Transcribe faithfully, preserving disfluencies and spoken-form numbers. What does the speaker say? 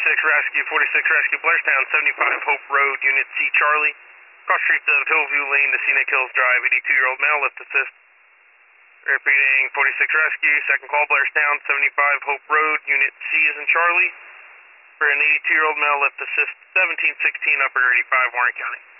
forty-six Rescue, forty-six Rescue, Blairstown, seventy-five Hope Road, Unit C Charlie. Cross streets of Hillview Lane to Scenic Hills Drive, eighty-two-year-old male, lift assist. Repeating, forty-six Rescue, second call, Blairstown, seventy-five Hope Road, Unit C is in Charlie. For an eighty-two-year-old male, lift assist, seventeen sixteen, upper eighty-five, Warren County.